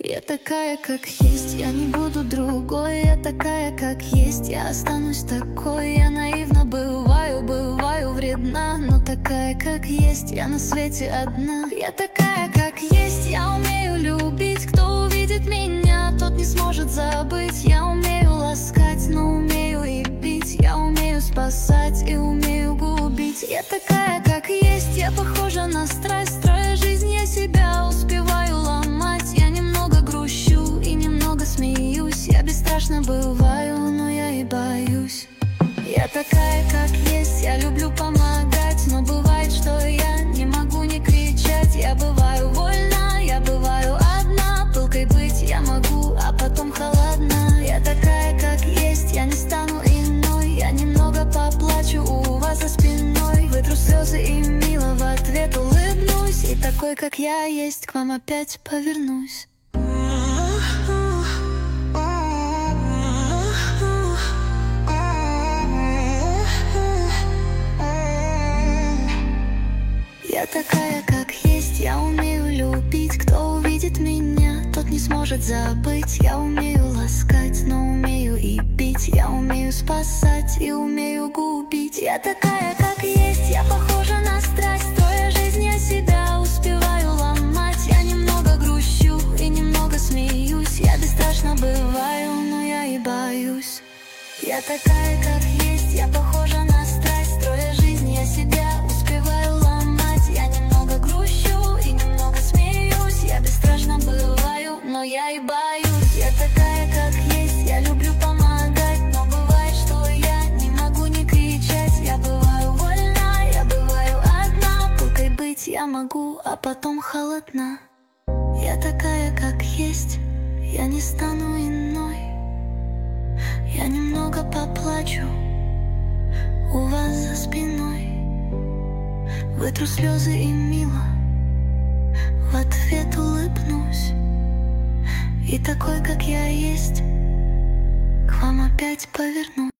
Я такая, как есть, я не буду другой. Я такая, как есть, я останусь такой. Я наивно бываю вредна, но такая, как есть, я на свете одна. Я такая, как есть, я умею любить. Кто увидит меня, тот не сможет забыть. Я умею ласкать, но умею и бить. Я умею спасать и умею губить. Я такая, как есть, я похожа на страсть. Строя жизнь, я себя успеваю ломать. Я немного грущу и немного смеюсь. Я бесстрашно бываю, но я и боюсь. Я такая, как есть, я люблю помогать. Но бывает, что я не могу не кричать. Я бываю вольна, я бываю одна. Пылкой быть я могу, а потом холодна. Я такая, как есть, я не стану иной. Я немного поплачу у вас за спиной. Вытру слезы и мило в ответ улыбнусь. И такой, как я есть, к вам опять повернусь. Я такая, как есть, я умею любить. Кто увидит меня, тот не сможет забыть. Я умею ласкать, но умею и бить. Я умею спасать и умею губить. Я такая, как есть, я похожа на страсть. Строя жизнь, я себя успеваю ломать. Я немного грущу и немного смеюсь. Я бесстрашно бываю, но я и боюсь. Я такая, как есть, я похожа на страсть. Строя жизнь, я себя успеваю ломать. Я немного грущу и немного смеюсь. Я бесстрашно бываю, но я и боюсь. Я такая, как есть, я люблю помогать. Но бывает, что я не могу не кричать. Я бываю вольна, я бываю одна. Пылкой быть я могу, а потом холодна. Я такая, как есть, я не стану иной. Я немного поплачу у вас за спиной. Вытру слезы и мило в ответ улыбнусь. И такой, как я есть, к вам опять повернусь.